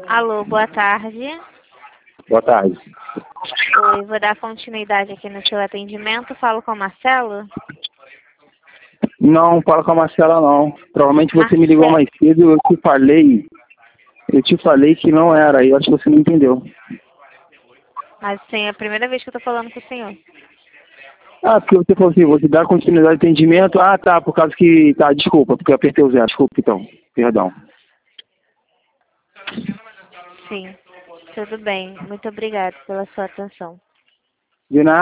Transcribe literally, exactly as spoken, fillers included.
Alô, boa tarde. Boa tarde. Oi, vou dar continuidade aqui no seu atendimento. Falo com o Marcelo? Não, fala com a Marcela não. Provavelmente você me ligou Marcelo. mais cedo e eu te falei. Eu te falei que não era, e eu acho que você não entendeu. Mas sim, é a primeira vez que eu tô falando com o senhor. Ah, porque você falou assim, vou te dar continuidade de atendimento. Ah, tá, por causa que. Tá, desculpa, porque eu apertei o zero. Desculpa então. Perdão. Sim, tudo bem. Muito obrigada pela sua atenção. De nada.